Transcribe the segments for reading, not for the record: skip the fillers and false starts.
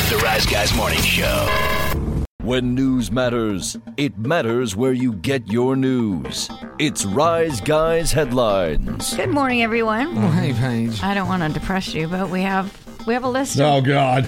The Rise Guys Morning Show. When news matters, it matters where you get your news. It's Rise Guys Headlines. Good morning, everyone. Oh, hey, Paige. I don't want to depress you, but we have a list. Oh, God.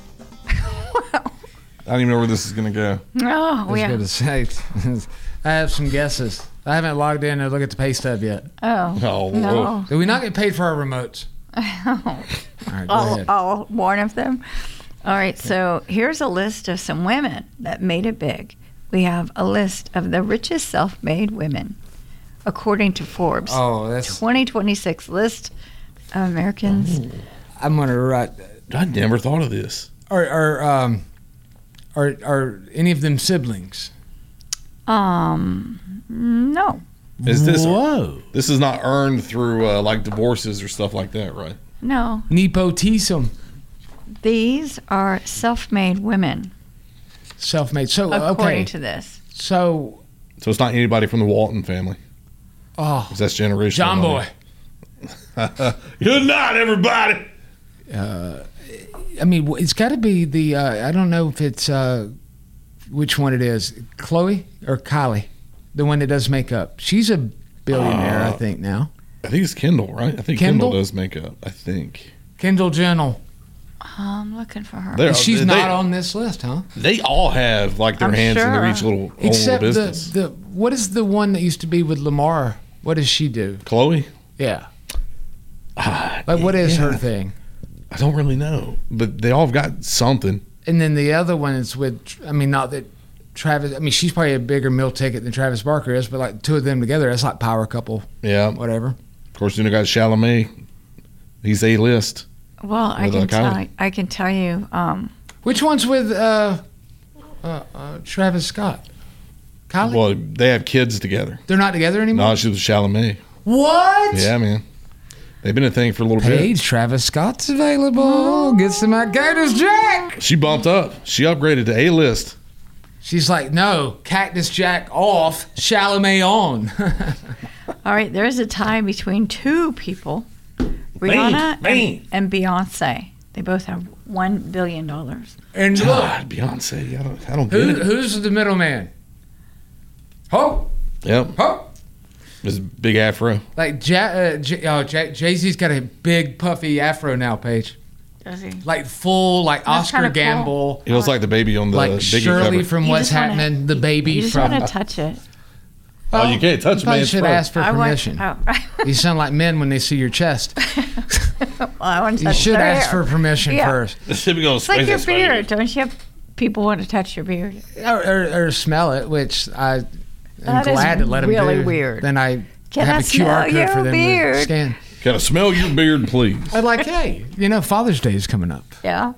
I don't even know where this is going to go. Oh, I was going to say, I have some guesses. I haven't logged in to look at the pay stub yet. Oh, no. Whoa. Did we not get paid for our remotes? All right, go ahead. I'll warn of them. All right, so here's a list of some women that made it big. We have a list of the richest self-made women, according to Forbes. Oh, that's 2026 list of Americans. I'm going to write. I never thought of this. Are any of them siblings? No. Is this? Whoa. This is not earned through like divorces or stuff like that, right? No. Nepotism. These are self-made women, Self-made. So, according okay. to this. So, So it's not anybody from the Walton family. oh, 'Cause that's generational. John Boy. Good night, everybody. I mean, it's got to be the, I don't know if it's, which one it is, Chloe or Kylie, the one that does makeup. She's a billionaire, I think, now. I think it's Kendall, right? I think Kendall? Kendall does makeup. I think. Kendall Jenner. I'm looking for her. They're- She's they- not on this list, huh? They all have like their I'm hands in sure. each little own Except little business. the what is the one that used to be with Lamar? What does she do? Chloe? Yeah. Like, what is her thing? I don't really know, but they all have got something. And then the other one is with, I mean, not that Travis, I mean, she's probably a bigger meal ticket than Travis Barker is, but like two of them together, that's like power couple, Yeah. whatever. Of course, then you got Chalamet. He's A-list. Well, I With Kylie. can tell you. Which one's with Travis Scott? Kylie? Well, they have kids together. They're not together anymore? No, she was Chalamet. What? Yeah, man. They've been a thing for a little Paige, Travis Scott's available. Get some Cactus Jack. bit. She bumped up. She upgraded to A-list. She's like, no, Cactus Jack off, Chalamet on. All right, there's a tie between two people, Rihanna and Beyonce. They both have $1 billion. And look, God, Beyonce. I don't get it. who's the middleman? Ho, Yep. ho. This big afro. Like Jay-Z's got a big puffy afro now, Paige. Does he? Like full, like That's Oscar kinda cool. Gamble, He looks like the baby on the like Biggie Shirley cover. from You What's just wanna- Happening, the baby You just from. want to touch it. Oh, you can't touch You probably man's should fro. ask for I want- permission. oh. You sound like men when they see your chest. Well, I want to You touch should their ask hair. for permission Yeah. first, It's like It's like your beard. Don't you have people want to touch your beard? or smell it, which I am That is glad to let them really do. weird. Then I Can have I a QR smell code your for them beard? to scan. Can I smell your beard, please? I'm like, hey, Father's Day is coming up. Yeah.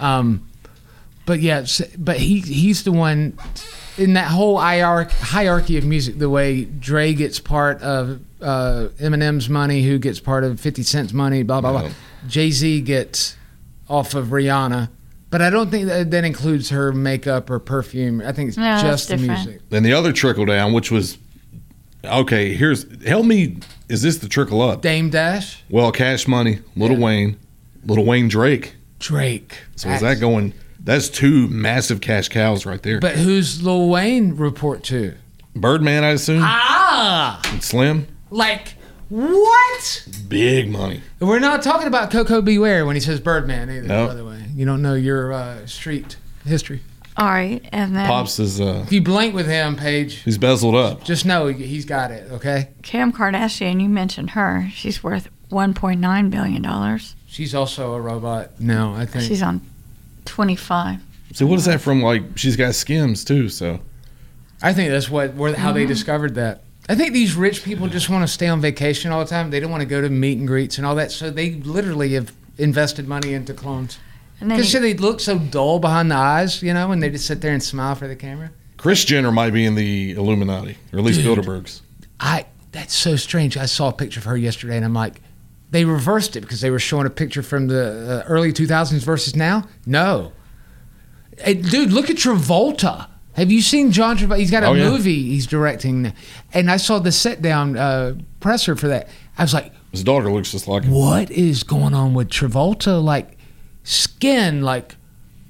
But yeah, but he's the one in that whole hierarchy of music. The way Dre gets part of Eminem's money, who gets part of 50 Cent's money, blah blah blah. Yeah. Jay-Z gets off of Rihanna, but I don't think that includes her makeup or perfume. I think it's No, just the that's different. music. Then the other trickle down, which was okay. Help me. Is this the trickle up? Dame Dash, Well, Cash Money, Lil Wayne, Drake. Drake. So is that going? That's two massive cash cows right there. But who's Lil Wayne report to? Birdman, I assume. Ah, Slim, like what? big money. We're not talking about Coco Beware when he says Birdman either, No. by the way. You don't know your street history. All right, and then Pops is If you blink with him, Paige, he's bezeled up. just know he's got it, okay? Kim Kardashian. You mentioned her. She's worth $1.9 billion. She's also a robot. No, I think. She's on 25. So what is that from? Like she's got Skims too. So I think that's how they discovered that. I think these rich people just want to stay on vacation all the time. They don't want to go to meet and greets and all that. So they literally have invested money into clones. And then Because they look so dull behind the eyes, and they just sit there and smile for the camera. Kris Jenner might be in the Illuminati, or at least Dude. Bilderbergs. That's so strange. I saw a picture of her yesterday, and I'm like, they reversed it because they were showing a picture from the early 2000s versus now. No, hey, dude, look at Travolta. Have you seen John Travolta? He's got a movie he's directing, and I saw the sit down presser for that. I was like, His daughter looks just like him. what is going on with Travolta? Like skin, like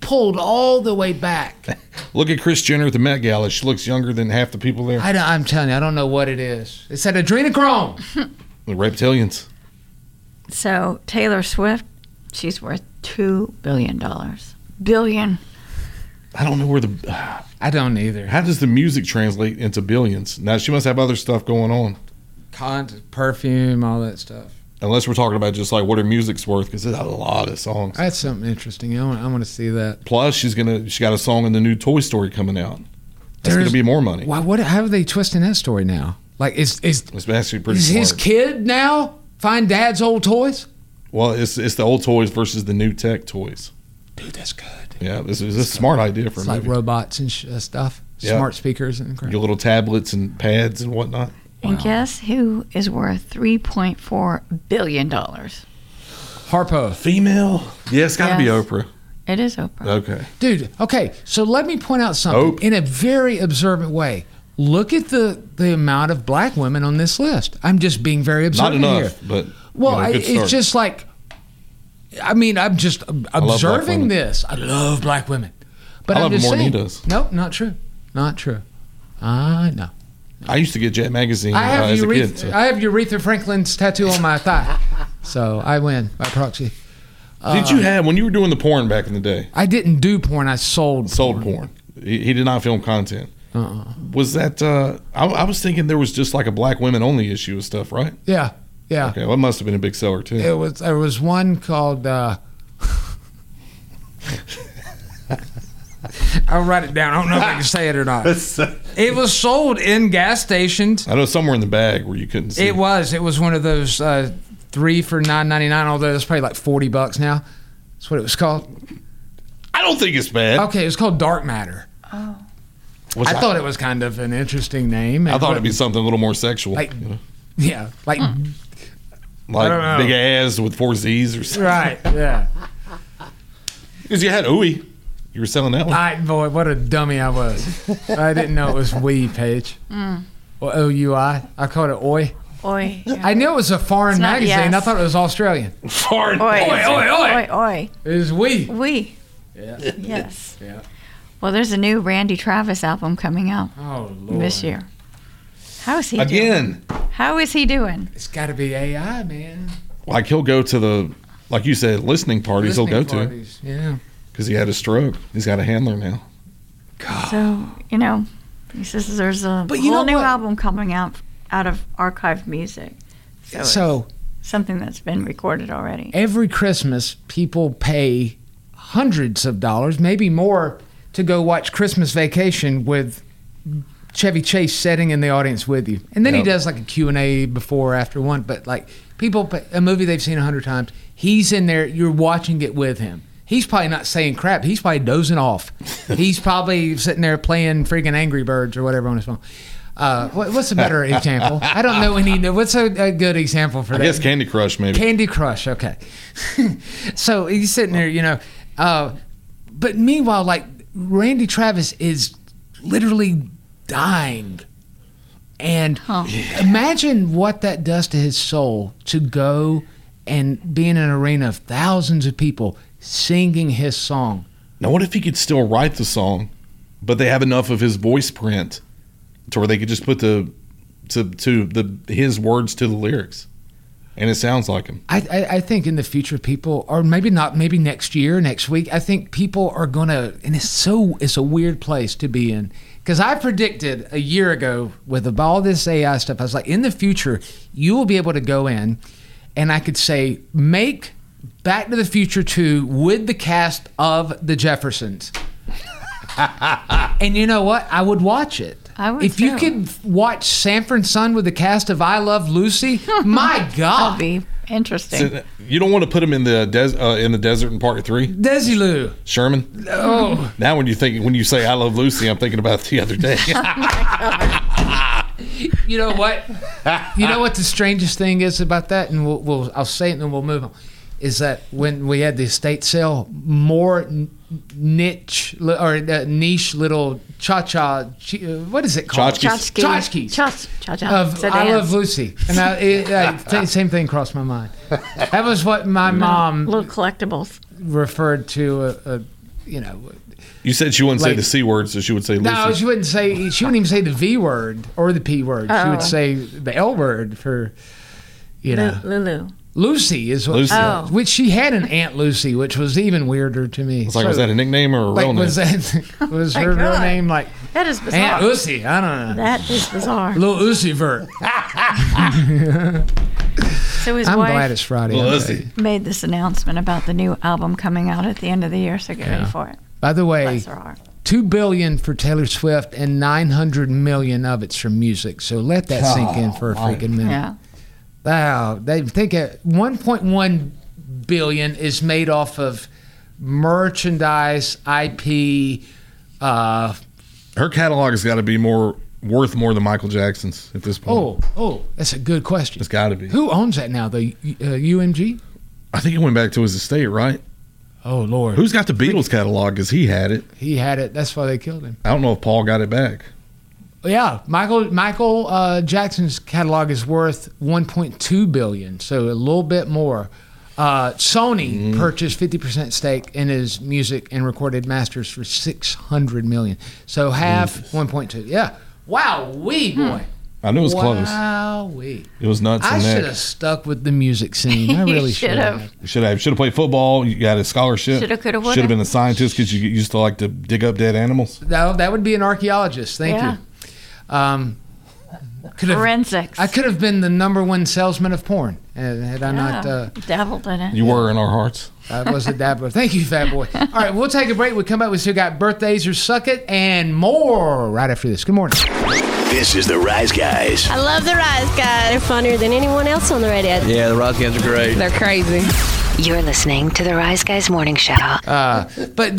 pulled all the way back. Look at Kris Jenner at the Met Gala. She looks younger than half the people there. I'm telling you, I don't know what it is. It's that adrenochrome. The reptilians. So Taylor Swift, she's worth $2 billion. Billion. I don't know where the. I don't either. How does the music translate into billions? Now she must have other stuff going on. Perfume, all that stuff. Unless we're talking about just like what her music's worth, because there's a lot of songs. That's something interesting. I want to see that. Plus, she got a song in the new Toy Story coming out. That's going to be more money. Why? How are they twisting that story now? Like, It's actually pretty is smart. his kid now find dad's old toys? Well, it's the old toys versus the new tech toys. Dude, that's good. Yeah, this is a smart idea for It's a like movie. robots and stuff. Yeah. Smart speakers and crap. Your little tablets and pads and whatnot. And guess who is worth $3.4 billion? Harpo. Female? Yeah, it's got to be Yes. Oprah. It is Oprah. Okay. Dude, okay, so let me point out something Ope. in a very observant way. Look at the amount of black women on this list. I'm just being very Not observant enough, here. but Well, good start. it's just like, I mean, I'm just black observing women. this. I love black women. But I I'm love them just more than saying. he does. Nope, not true. Not true. No. I used to get Jet Magazine I have as a kid. So. I have Aretha Franklin's tattoo on my thigh. So I win by proxy. Did you have, when you were doing the porn back in the day, I didn't do porn. I sold porn. He did not film content. Was that, I was thinking there was just like a black women only issue of stuff, right? Yeah. Yeah. Okay, well, it must have been a big seller too. There was one called I'll write it down. I don't know if I can say it or not. It was sold in gas stations. I know somewhere in the bag where you couldn't see. It was one of those 3 for $9.99, although it's probably like $40 now. That's what it was called. I don't think it's bad. Okay, it was called Dark Matter. Which I thought it was kind of an interesting name. I thought it'd be something a little more sexual. Like- you know? Yeah, like I don't Like know. big ass with 4 Z's or something. right. Yeah. Because you had OUI. You were selling that one. Boy, what a dummy I was. I didn't know it was we, Paige. Or OUI. I called it Oi. Oi. Yeah. I knew it was a foreign It's not magazine. yes. I thought it was Australian. Foreign. Oi. oi. Oi. Oi. It was we. We. Yeah. Yes. Yeah. Well, there's a new Randy Travis album coming out Oh, Lord. this year. How is he doing? Again. How is he doing? It's got to be AI, man. Like he'll go to the, like you said, listening parties he'll go Listening to. parties. Yeah. Because he had a stroke. He's got a handler now. So, he says there's a But you whole know new what? album coming out of archived music. So, So it's something that's been recorded already. every Christmas, people pay hundreds of dollars, maybe more, to go watch Christmas Vacation with Chevy Chase sitting in the audience with you. And then he Yep. does like a Q&A before or after one. But like people, a movie they've seen 100 times, he's in there, you're watching it with him. He's probably not saying crap. He's probably dozing off. He's probably sitting there playing freaking Angry Birds or whatever on his phone. What's a better example? I don't know any. What's a good example for I that? guess Candy Crush maybe. Candy Crush, okay. So he's sitting there, but meanwhile, like Randy Travis is literally dying. And imagine what that does to his soul to go and be in an arena of thousands of people singing his song. Now, what if he could still write the song, but they have enough of his voice print to where they could just put his words to the lyrics, and it sounds like him. I think in the future people, or maybe not, maybe next year, next week, I think people are gonna, and it's a weird place to be in, because I predicted a year ago with all this AI stuff, I was like, in the future you will be able to go in, and I could say make Back to the Future 2 with the cast of the Jeffersons. And you know what? I would watch it. I would if you too. could watch Sanford Son with the cast of I Love Lucy, my God. That'll be interesting. So, you don't want to put him in the desert in Part 3, Desilu. Sherman. Oh. Now, when you say "I Love Lucy," I'm thinking about the other day. You know what? You know what the strangest thing is about that, and I'll say it and then we'll move on. Is that when we had the estate sale, more niche little what is it called? Tchotchkes. Tchotchkes. Of I Love Lucy, and same thing crossed my mind. That was what my mom Little collectibles. referred to You said she wouldn't say Like- the C word, so she would say Lucy. No, she wouldn't say. She wouldn't even say the V word or the P word. She would say the L word for, Lulu. Lucy is what. Lucy. Oh. Which she had an Aunt Lucy, which was even weirder to me. It's like, was that a nickname or a real name? Was that was her real God. name like That is bizarre. Aunt Lucy? I don't know. That is bizarre. Little Lucy Vert. So his I'm wife glad it's Friday. Well, I'll Lucy. tell you. made this announcement about the new album coming out at the end of the year, so get ready for it. By the way, Bless her heart. $2 billion for Taylor Swift and $900 million of it's from music. So let that sink in for a freaking minute. Yeah. Wow, they think 1.1 billion is made off of merchandise, IP. Her catalog has got to be worth more than Michael Jackson's at this point. Oh, that's a good question. It's got to be. Who owns that now? The UMG? I think it went back to his estate, right? Oh Lord, Who's got the Beatles catalog? Because he had it. he had it? That's why they killed him. I don't know if Paul got it back. Yeah, Michael Jackson's catalog is worth 1.2 billion, so a little bit more. Sony purchased 50% stake in his music and recorded masters for 600 million. So half 1.2. Yeah. Wow, boy. I knew it was close. Wow, It It was nuts I and should neck. have stuck with the music scene. I really should should've. have. You should have played football. You got a scholarship. Shoulda, coulda, woulda. Should have been a scientist because you used to like to dig up dead animals. That would be an archaeologist. Thank Yeah. you. Could have. Forensics. I could have been the #1 salesman of porn had I not. dabbled in it. You were in our hearts. I was a dabbler. Thank you, fat boy. All right, we'll take a break. We come back. We still got birthdays or suck it and more right after this. Good morning. This is the Rise Guys. I love the Rise Guys. They're funnier than anyone else on the radio. Yeah, the Rise Guys are great. They're crazy. You're listening to the Rise Guys Morning Show. But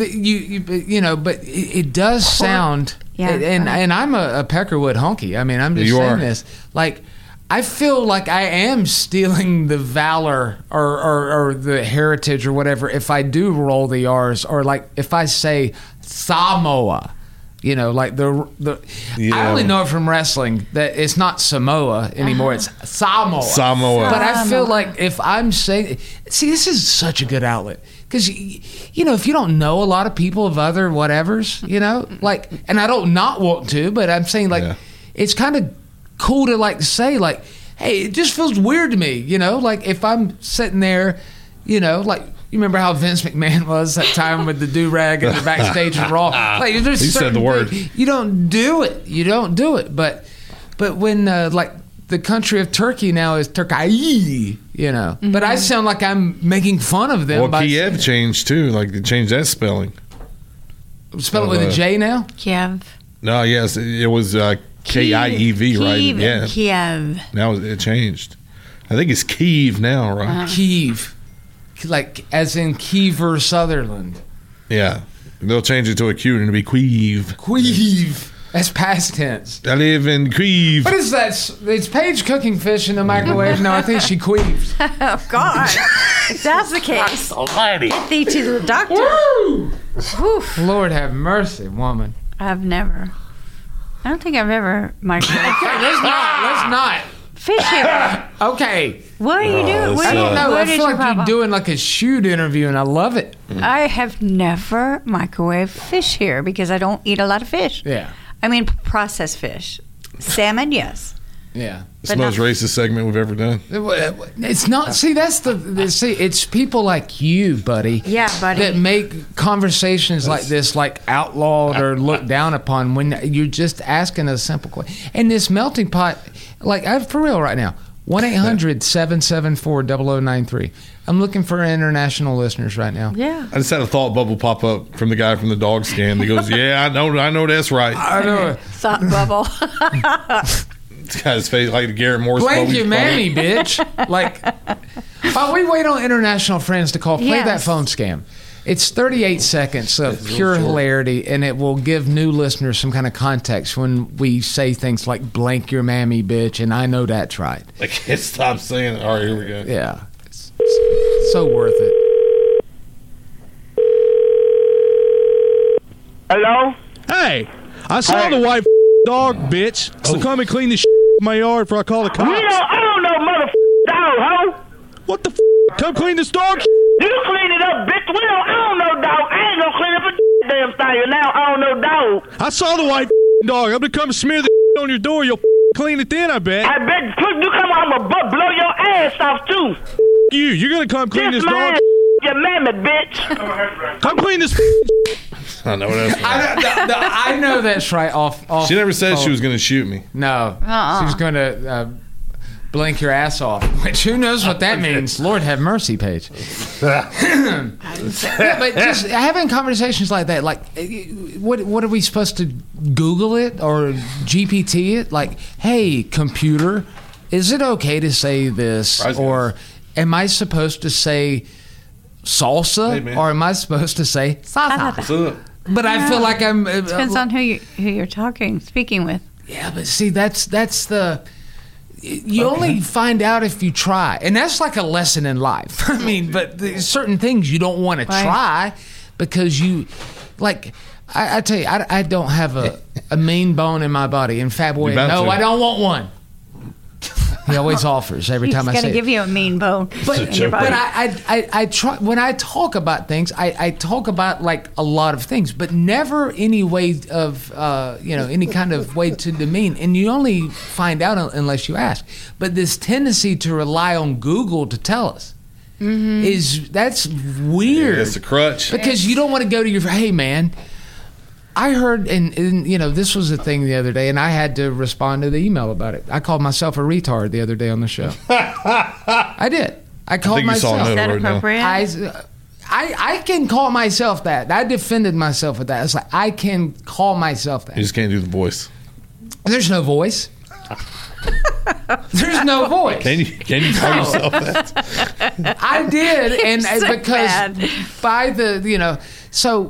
it does sound. Yeah. And I'm a Peckerwood honky. I mean, I'm just You saying are. this. Like, I feel like I am stealing the valor or the heritage or whatever if I do roll the R's, or like if I say Samoa. Like the Yeah. I only know it from wrestling that it's not Samoa anymore. It's Samoa. Samoa. But I feel like if I'm saying, see, this is such a good outlet because if you don't know a lot of people of other whatevers, like, and I don't not want to, but I'm saying like, Yeah. it's kind of cool to like say like, hey, it just feels weird to me, like if I'm sitting there, like. You remember how Vince McMahon was that time with the do-rag and the backstage of Raw? Like, there's He said certain the word. things- You don't do it. But when like the country of Turkey now is Turkey, But I sound like I'm making fun of them Well, by Kiev changed too. Like they changed that spelling. spell it with a J now. Kiev. No, yes, it was Kiev, right? Kiev. Yeah. Kiev. Now it changed. I think it's Kiev now, right? Kiev, like as in Kiever Sutherland. Yeah. They'll change it to a Q and it'll be Queeve. Queeve. That's past tense. I live in Queeve. What is that? It's Paige cooking fish in the microwave. No, I think she queeves. Oh, God. If that's the case, get thee to the doctor. Lord have mercy, woman. I don't think I've ever microwaved Let's not. fish here. Okay. What are you doing? What I are you, don't know. what I is feel your like you're problem? doing like a shoot interview, and I love it. I have never microwaved fish here because I don't eat a lot of fish. Yeah. I mean, processed fish. Salmon, yes. Yeah. It's the most racist segment we've ever done. It's not. See, that's see. It's people like you, buddy. Yeah, buddy. That make conversations like this like outlawed or looked down upon when you're just asking a simple question. And this melting pot, like for real right now. 1-800-774-0093. I'm looking for international listeners right now. Yeah. I just had a thought bubble pop up from the guy from the dog scam. He goes, "Yeah, I know that's right." I know. Thought bubble. This guy's face like the Garrett Morris. Blank Bowie your phone. mammy, bitch. Like, while we wait on international friends to call, play Yes. that phone scam. It's 38 seconds of pure hilarity, and it will give new listeners some kind of context when we say things like blank your mammy, bitch, and I know that's right. I can't stop saying it. All right, here we go. Yeah. It's so worth it. Hello? Hey, I saw the white dog, bitch. So come and clean the in my yard before I call the cops. I don't know, dog, ho. What the come clean this dog? You clean it up, bitch. I don't know, dog. I ain't gonna clean up a damn thing. And now I don't know, dog. I saw the white dog. I'm gonna come smear the on your door. You'll clean it then, I bet. I bet you come on, I'm gonna blow your ass off too. You're gonna come clean this dog. You mammoth, bitch. Come clean this. I know what else. I know that's right. Off. She never said she was going to shoot me. No, she was going to blink your ass off. Which who knows what that means? Lord have mercy, Paige. Yeah, but just having conversations like that, like, what are we supposed to Google it or GPT it? Like, hey, computer, is it okay to say this, or am I supposed to say salsa, or am I supposed to say salsa? But I feel like I'm. Depends on who you're speaking with. Yeah, but see, that's the. You only find out if you try, and that's like a lesson in life. I mean, but there's certain things you don't want to try because you, like, I tell you, I don't have a mean bone in my body. And Fat Boy, no, I don't want one. He always offers every time I say. He's going to give you a mean bone. But I try when I talk about things. I talk about like a lot of things, but never any way of any kind of way to demean. And you only find out unless you ask. But this tendency to rely on Google to tell us that's weird. Yeah, it's a crutch because you don't want to go to your hey man. I heard, and this was a thing the other day, and I had to respond to the email about it. I called myself a retard the other day on the show. I did. I called myself. Is that appropriate? I can call myself that. I defended myself with that. It's like I can call myself that. You just can't do the voice. There's no voice. There's no voice. Can you call yourself that? I did, and so because bad. by the so.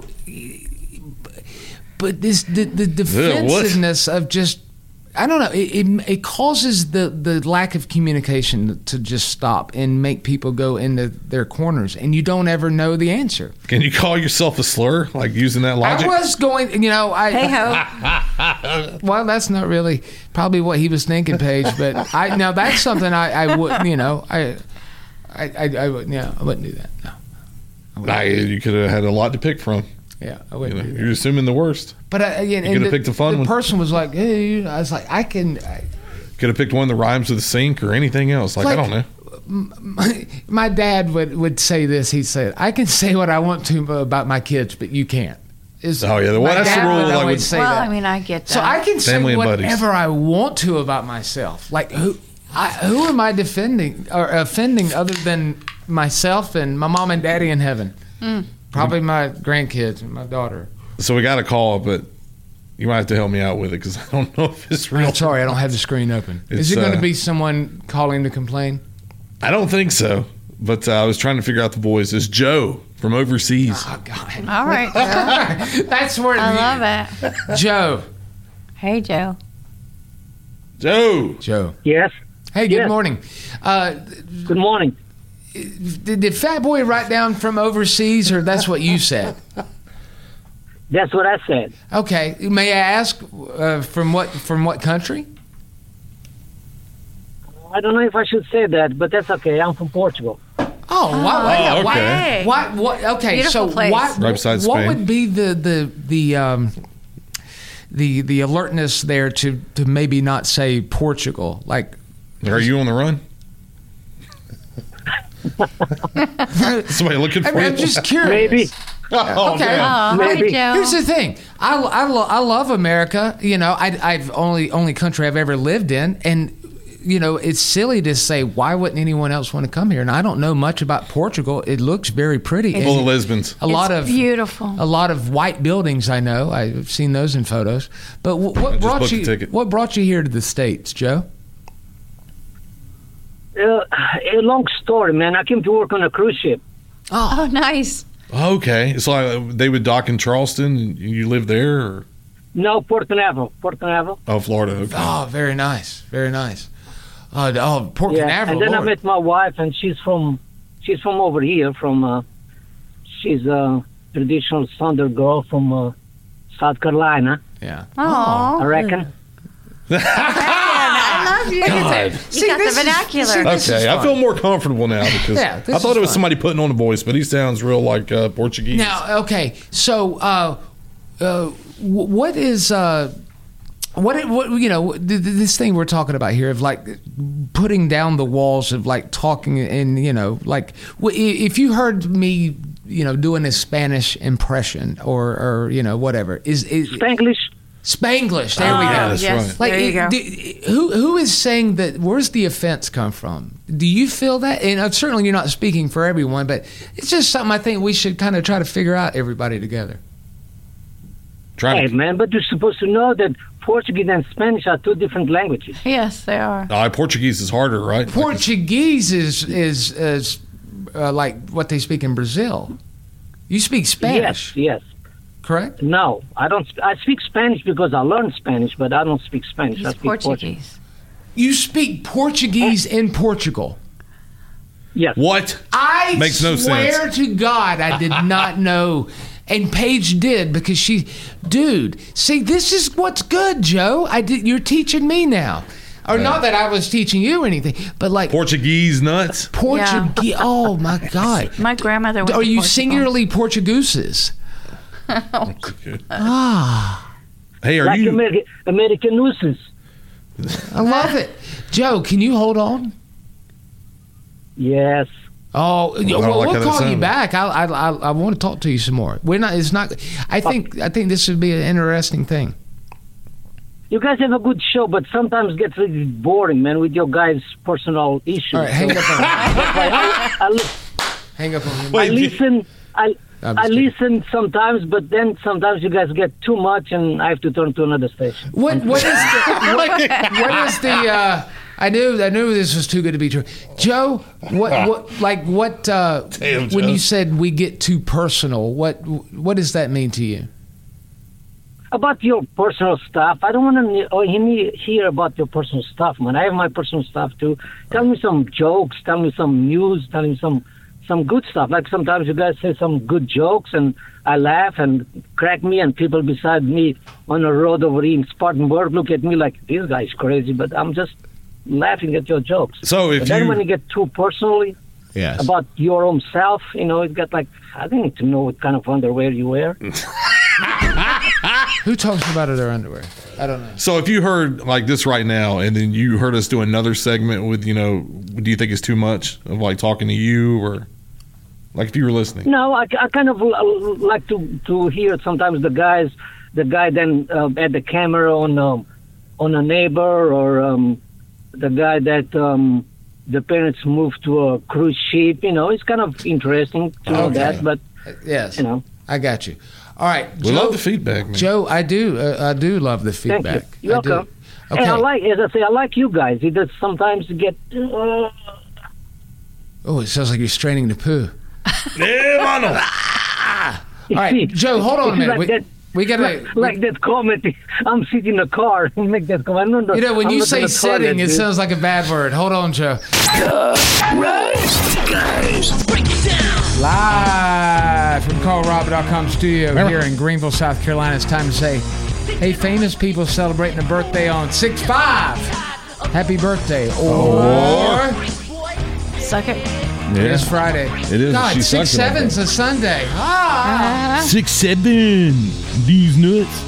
But the defensiveness of just, I don't know, it causes the lack of communication to just stop and make people go into their corners, and you don't ever know the answer. Can you call yourself a slur, like using that logic? I was going, hey-ho. Well, that's not really probably what he was thinking, Paige, but now that's something I wouldn't, I wouldn't do that, no. You could have had a lot to pick from. Yeah, I wouldn't do that. You're assuming the worst. But you could have picked the fun one. The person was like, hey, I was like, could have picked one that rhymes with sink or anything else. Like I don't know. My dad would say this. He said, I can say what I want to about my kids, but you can't. That's the rule. I mean, I get that. So I can say whatever I want to about myself. Like who am I defending or offending other than myself and my mom and daddy in heaven? Probably my grandkids and my daughter. So we got a call, but you might have to help me out with it because I don't know if it's real. I'm sorry, I don't have the screen open. Is it going to be someone calling to complain? I don't think so, but I was trying to figure out the voice. It's Joe from overseas. Oh, God. All right, Joe. That's where I love it. Joe. Hey, Joe. Joe. Yes. Hey, good morning. Good morning. Did Fat Boy write down from overseas, or that's what you said? That's what I said. Okay. May I ask from what country? I don't know if I should say that, but that's okay. I'm from Portugal. Oh, wow. Okay. What? Okay. Beautiful so place. Right beside Spain. What would be the alertness there to maybe not say Portugal? Like, are you on the run? Somebody looking for you? I'm just curious. Maybe. Okay. Maybe. Joe. Here's the thing. I love America. I've only country I've ever lived in, and it's silly to say why wouldn't anyone else want to come here. And I don't know much about Portugal. It looks very pretty. Full of lesbians. It's beautiful. A lot of white buildings. I know. I've seen those in photos. But what brought you here to the States, Joe? A long story, man. I came to work on a cruise ship. Oh, nice. Okay. So they would dock in Charleston and you live there? Or? No, Port Canaveral. Oh, Florida. Okay. Oh, very nice. Very nice. Port Canaveral. And then Lord. I met my wife, and she's from over here. She's a traditional Southern girl from South Carolina. Yeah. Oh, I reckon. I love God. You got the vernacular. Okay, I feel more comfortable now because Yeah, I thought it was fun. somebody putting on a voice, but he sounds real like Portuguese. Now, okay, so what is what you know this thing we're talking about here of like putting down the walls of like talking and you know like if you heard me doing a Spanish impression or you know whatever is Spanglish. There we go. That's yes. right. Like, There you go. who is saying that? Where's the offense come from? Do you feel that? And certainly you're not speaking for everyone, but it's just something I think we should kind of try to figure out everybody together. Hey, man, but you're supposed to know that Portuguese and Spanish are two different languages. Yes, they are. Portuguese is harder, right? Portuguese is like what they speak in Brazil. You speak Spanish, Yes. correct? No, I don't. I speak Spanish because I learned Spanish, but I don't speak Spanish. I He's speak Portuguese. You speak Portuguese in Portugal. Yes. What? I Makes no swear sense. to God, I did not know. And Paige did because dude, see, this is what's good, Joe. You're teaching me now. Or not that I was teaching you anything, but like Portuguese nuts. Portuguese. Oh my God. My grandmother was Are you Portugal. singularly Portugueses? Hey, are Like you? American nuisance. I love it. Joe, can you hold on? Yes. Oh, like we'll how that call you sounded. back. I want to talk to you some more. We're not. It's not. I think this would be an interesting thing. You guys have a good show, but sometimes it gets really boring, man, with your guys' personal issues. All right, hang up on him. Hang up on him. I listen. I'm I just kidding. listen sometimes, but then sometimes you guys get too much, and I have to turn to another station. What is the? I knew this was too good to be true. Joe, what Damn, when Joe. you said we get too personal, what does that mean to you? About your personal stuff, I don't want to hear about your personal stuff, man. I have my personal stuff too. Tell me some jokes. Tell me some news. Tell me some good stuff. Like sometimes you guys say some good jokes, and I laugh and crack me, and people beside me on the road over here in Spartanburg look at me like, this guy's crazy, but I'm just laughing at your jokes. So if But then you- when you get too personally Yes. about your own self, it got like, I don't need to know what kind of underwear you wear. Who talks about their underwear? I don't know. So if you heard like this right now, and then you heard us do another segment with, do you think it's too much of like talking to you, or like if you were listening? No, I kind of like to hear sometimes the guy then at the camera on a neighbor, or the guy that the parents moved to a cruise ship. It's kind of interesting to know that, but Yes. I got you. All right, We love the feedback, man. Joe, I do love the thank feedback. you. You're I do. welcome. Okay. And I like you guys. It does sometimes get. Oh, it sounds like you're straining the poo. Yeah, mano. All right, Joe, hold on a minute. Like that, we gotta like that comment. I'm sitting in the car and make that comment. No, when I'm you not say in the toilet, sitting, it dude. sounds like a bad word. Hold on, Joe. Rise Guys. Live from CallRob.com studio here in Greenville, South Carolina. It's time to say, hey, famous people celebrating a birthday on 6/5. Happy birthday. Or Suck it. it's Friday. It is. God, She sucks it 6/7's a Sunday. Ah. 6-7. These nuts.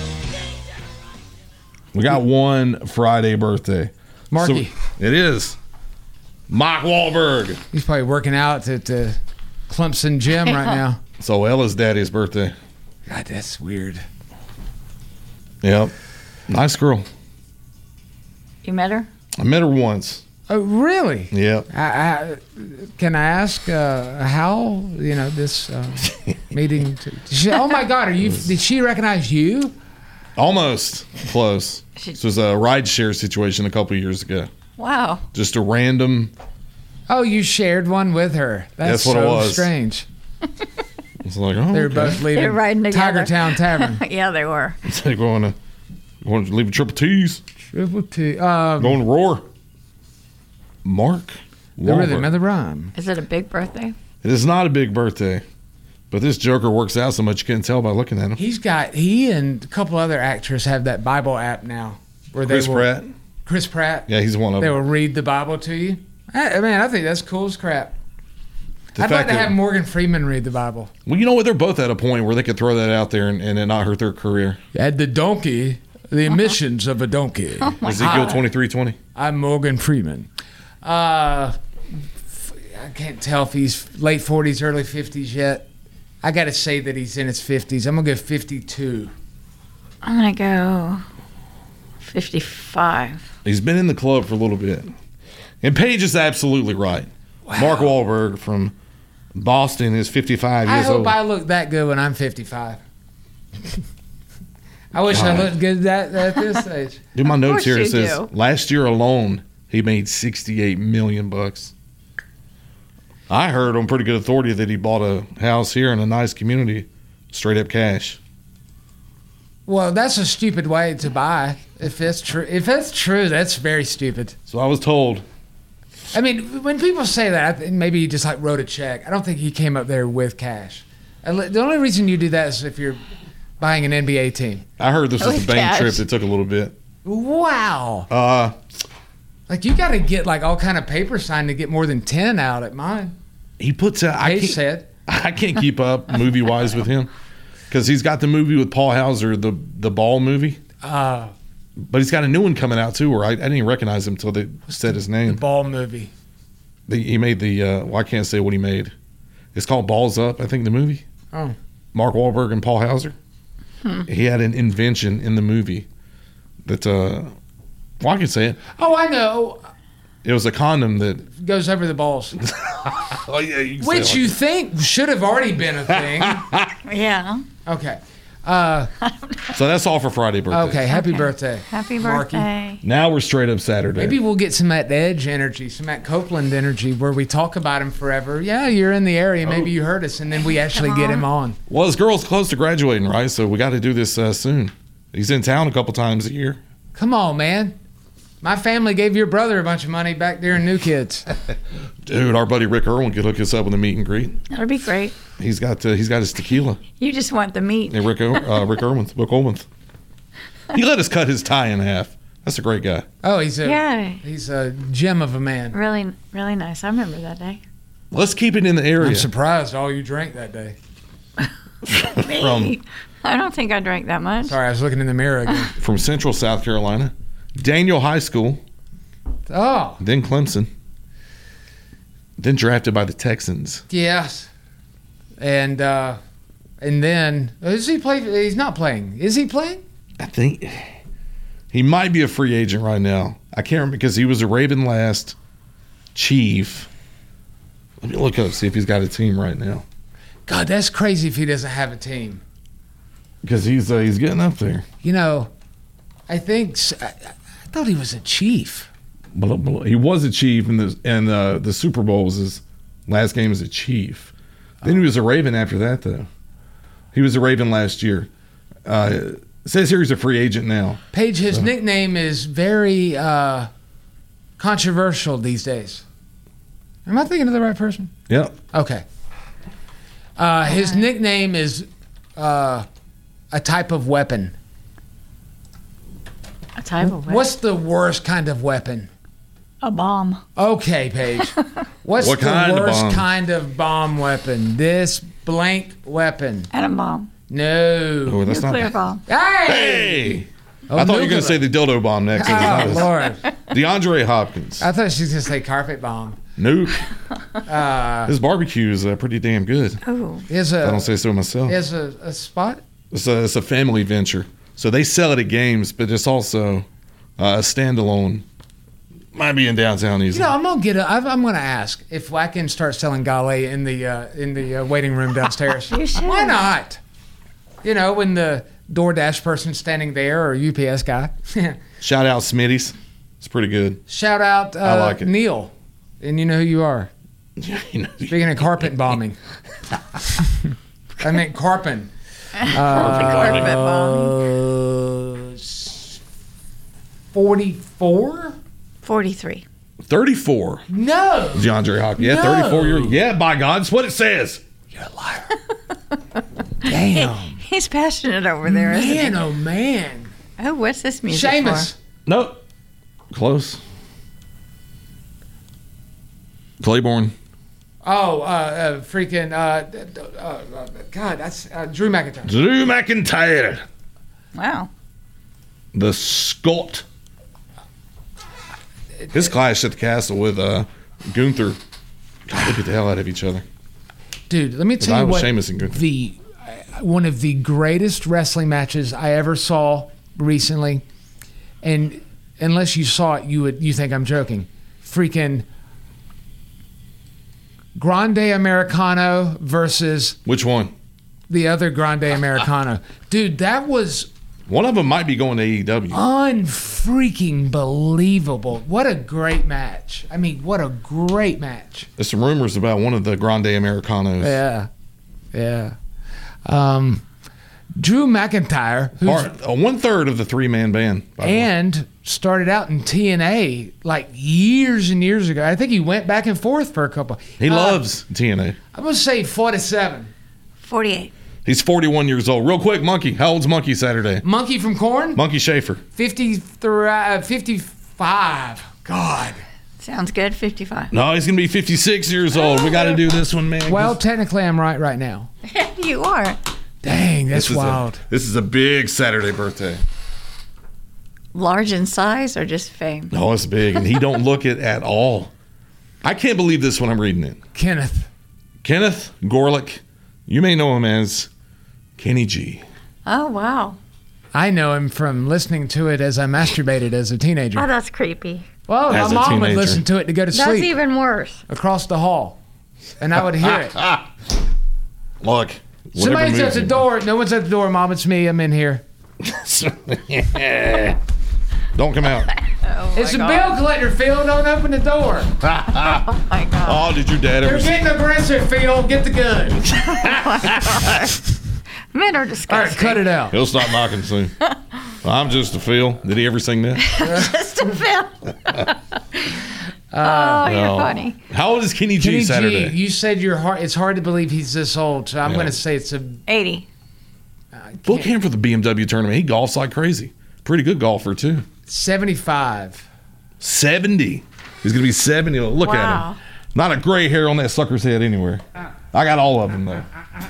We got one Friday birthday. Marky. So it is. Mark Wahlberg. He's probably working out at the Clemson gym right now. So Ella's daddy's birthday. God, that's weird. Yep. Nice girl. You met her? I met her once. Oh, really? Yep. Can I ask how this meeting? Oh my God! Did she recognize you? Almost close. This was a ride share situation a couple years ago. Wow. Just a random. Oh, you shared one with her. That's what so it was. Strange. It's like, oh, They were okay. both leaving They're riding together. Tigertown Tavern. Yeah, they were. It's like going to leave a triple T's. Triple T. Going to Roar. Mark The rhythm Wahlberg. and the rhyme. Is it a big birthday? It is not a big birthday, but this Joker works out so much you can't tell by looking at him. He and a couple other actors have that Bible app now. Where Chris they will, Pratt. Chris Pratt. Yeah, he's one of They them. will read the Bible to you. Man, I think that's cool as crap. The I'd like fact to that- have Morgan Freeman read the Bible. Well, you know what? They're both at a point where they could throw that out there and it not hurt their career. Add the donkey, the emissions of a donkey. Ezekiel 23:20. I'm Morgan Freeman. I can't tell if he's late 40s, early 50s yet. I got to say that he's in his 50s. I'm going to go 52. I'm going to go 55. He's been in the club for a little bit. And Paige is absolutely right. Mark Wahlberg from Boston is 55 I years hope old. I look that good when I'm 55. I wish I looked good at this age. Do my notes course here. It you says do. last year alone he made $68 million. I heard on pretty good authority that he bought a house here in a nice community, straight up cash. Well, that's a stupid way to buy. If that's true, that's very stupid. So I was told. I mean, when people say that, I think maybe he just like wrote a check. I don't think he came up there with cash. The only reason you do that is if you're buying an NBA team. I heard this was With a bank cash. trip that took a little bit. Wow. Like you got to get like all kind of paper signed to get more than 10 out at mine. He puts out. Paige said. I can't keep up movie wise with him because he's got the movie with Paul Hauser, the Ball movie. But he's got a new one coming out too, where I didn't even recognize him until they said his name. The Ball movie. He made the. Well, I can't say what he made. It's called Balls Up, I think, the movie. Oh. Mark Wahlberg and Paul Hauser. He had an invention in the movie that. Well, I can say it. Oh, I know. It was a condom that. Goes over the balls. Oh yeah, you can say Which it like you that. think should have already been a thing. Yeah. Okay. So that's all for Friday birthday. Okay. Happy birthday. Happy Marky. birthday. Now we're straight up Saturday. Maybe we'll get some Matt Edge energy, some Matt Copeland energy, where we talk about him forever. Yeah, you're in the area. Maybe you heard us, and then we actually get him on. Well, his girl's close to graduating, right? So we got to do this soon. He's in town a couple times a year. Come on, man. My family gave your brother a bunch of money back during New Kids. Dude, our buddy Rick Irwin could hook us up with a meet and greet. That'll be great. He's got his tequila. You just want the meat. And Rick Irwin. He let us cut his tie in half. That's a great guy. Oh, he's Yeah. a gem of a man. Really, really nice. I remember that day. Let's keep it in the area. I'm surprised all you drank that day. Me? I don't think I drank that much. Sorry, I was looking in the mirror again. From Central South Carolina, Daniel High School, Oh, then Clemson, then drafted by the Texans. yes. And then is he play? He's not playing. Is he playing? I think he might be a free agent right now. I can't remember because he was a Raven last Chief. Let me look up, see if he's got a team right now. God, that's crazy if he doesn't have a team. Because he's getting up there. You know, I thought he was a Chief. He was a Chief, and the Super Bowl was his last game as a Chief. Then he was a Raven after that, though. He was a Raven last year. It says here he's a free agent now. Paige, his nickname is very controversial these days. Am I thinking of the right person? Yep. Okay. His nickname is a type of weapon. A type of What's the worst kind of weapon? a bomb. Okay, Paige. What's What the kind of worst bomb? kind of bomb weapon? This blank weapon. Atom bomb. No. Oh, that's Nuclear not. bomb. Hey! Hey! Oh, I thought you were going nuclear. to say the dildo bomb next. Oh, Lord. DeAndre Hopkins. I thought she was going to say carpet bomb. Nuke. His barbecue is pretty damn good. Oh. Is I don't a, say so myself. is a spot? It's a family venture. So they sell it at games, but it's also a standalone. Might be in downtown easily. You know, I'm gonna ask if I can start selling gale in the waiting room downstairs. You should. Why not? You know, when the DoorDash person's standing there or UPS guy. Shout out Smitty's. It's pretty good. Shout out I like it. Neil, and you know who you are. You know, Speaking of carpet bombing, I meant carpet. Carpet bomb. 44? 43. 34. No. DeAndre Hopkins. Yeah, No. 34 years. Yeah, by God, that's what it says. You're a liar. Damn. He's passionate over there, isn't he? Man, oh man. Oh, what's this music Seamus. Nope. Close. Claiborne. Oh, freaking, God, that's Drew McIntyre. Drew McIntyre. Wow. The Scot. His clash at the castle with Gunther. God, they beat the hell out of each other. Dude, let me tell you what, Sheamus and Gunther. one of the greatest wrestling matches I ever saw recently, and unless you saw it, you think I'm joking. Freaking Grande Americano versus which one? The other Grande Americano. Dude, that was one of them might be going to AEW. Unfreaking believable. What a great match. I mean, what a great match. There's some rumors about one of the Grande Americanos. Yeah. Drew McIntyre, who's 1/3 of the 3-man band, and started out in TNA like years and years ago. I think he went back and forth for a couple. He loves TNA. I'm gonna say 47. 48. He's 41 years old. Real quick, Monkey. How old's Monkey Saturday? Monkey from Korn? Monkey Schaefer. 55. God. Sounds good. 55. No, he's gonna be 56 years old. We got to do this one, man. Well, technically, I'm right now. You are. Dang, that's wild. This is a big Saturday birthday. Large in size or just fame? No, it's big, and he don't look it at all. I can't believe this when I'm reading it. Kenneth Gorlick. You may know him as Kenny G. Oh, wow. I know him from listening to it as I masturbated as a teenager. Oh, that's creepy. Well, my mom would listen to it to go to sleep. That's even worse. Across the hall. And I would hear it. Look. Somebody's at the door. No one's at the door, Mom. It's me. I'm in here. Don't come out. It's a bill collector, Phil. Don't open the door. Oh, my God. Oh, did your dad ever... You're getting aggressive, Phil. Get the gun. Men are disgusting. All right, cut it out. He'll stop knocking soon. I'm just a Phil. Did he ever sing that? Just a Phil. You're funny. How old is Kenny G Saturday? You said it's hard to believe he's this old, so I'm going to say it's 80. Book him for the BMW tournament. He golfs like crazy. Pretty good golfer, too. 75. 70. He's going to be 70. Look at him. Not a gray hair on that sucker's head anywhere. I got all of them, though.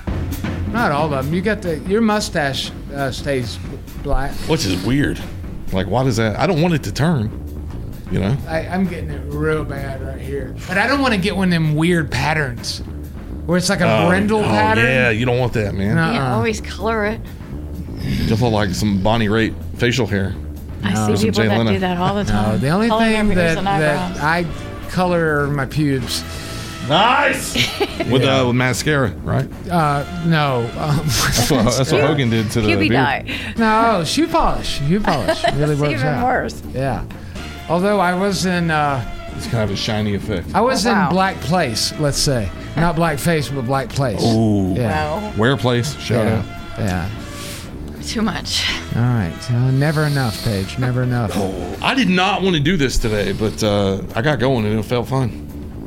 Not all of them. You got your mustache stays black. Which is weird. Like, why does that? I don't want it to turn. You know? I'm getting it real bad right here. But I don't want to get one of them weird patterns where it's like a brindle pattern. Yeah, you don't want that, man. You can't always color it. Just look like some Bonnie Raitt facial hair. I see people that do that all the time. No, the only thing that I color are my pubes. Nice! With mascara, right? No. That's what Hogan did to the Pubie beard. dye. No, shoe polish. Shoe polish really works even out. worse. Yeah. Although I was in... it's kind of a shiny effect. I was in Black Place, let's say. Not Black Face, but Black Place. Ooh. Yeah. Wow. Where place? Shout out. Yeah. Too much. All right. Never enough, Paige. Never enough. I did not want to do this today, but I got going and it felt fun.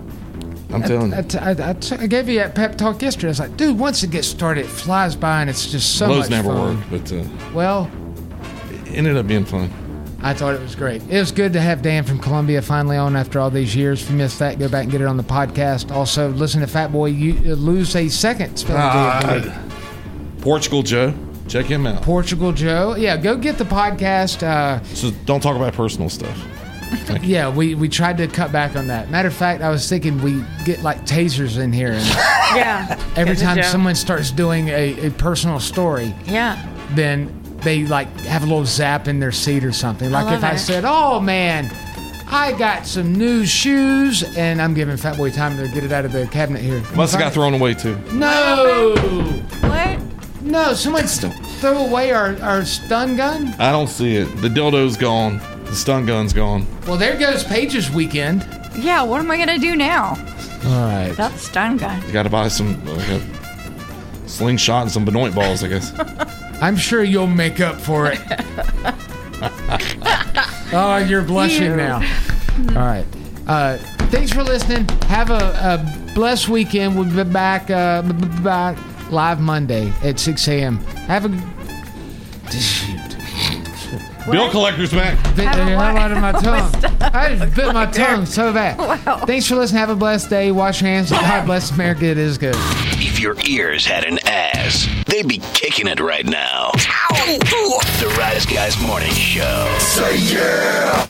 I'm telling you. I gave you that pep talk yesterday. I was like, dude, once it gets started, it flies by and it's just so much never fun. work, but well, it ended up being fun. I thought it was great. It was good to have Dan from Columbia finally on after all these years. If you missed that, go back and get it on the podcast. Also, listen to Fat Boy lose a second spelling bee. Portugal Joe. Check him out. Portugal Joe. Yeah, go get the podcast. So don't talk about personal stuff. Yeah, we tried to cut back on that. Matter of fact, I was thinking we get like tasers in here. And Yeah. every time someone starts doing a personal story, then they like have a little zap in their seat or something. Like if I said, oh man, I got some new shoes, and I'm giving Fat Boy time to get it out of the cabinet here. Must have got thrown away too. No. What? No, someone threw away our stun gun? I don't see it. The dildo's gone. The stun gun's gone. Well, there goes Paige's weekend. Yeah, what am I going to do now? All right. That's stun gun. You got to buy some slingshot and some Benoit balls, I guess. I'm sure you'll make up for it. Oh, you're blushing now. All right. Thanks for listening. Have a blessed weekend. We'll be back live Monday at 6 a.m. Have a... Shoot. Bill collector's back. Bit the hell out of my tongue. I just bit my tongue so bad. Wow. Thanks for listening. Have a blessed day. Wash your hands. God bless America. It is good. If your ears had an ass, they'd be kicking it right now. The Rise Guys Morning Show. Say yeah!